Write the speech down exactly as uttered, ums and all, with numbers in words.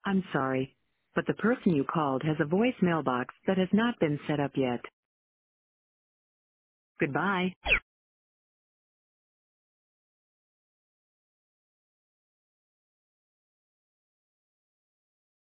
I'm sorry, but the person you called has a voice mailbox that has not been set up yet. Goodbye.